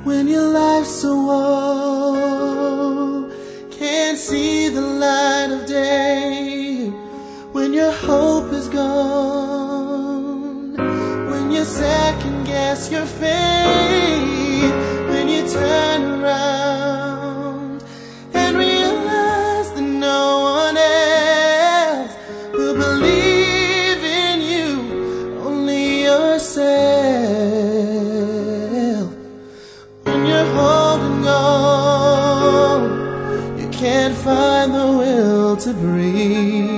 When your life's so old, can't see the light of day. When your hope is gone, when you second guess your faith, when you turn around and realize that no one else will believe in you, only yourself. When you're holding on, you can't find the will to breathe.